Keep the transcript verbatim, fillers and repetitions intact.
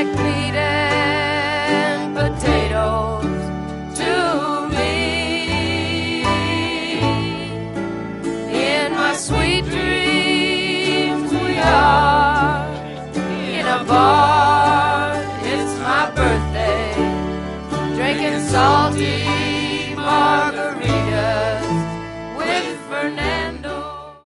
like meat and potatoes to me. In my sweet dreams we are in a bar. It's my birthday, drinking salty margaritas.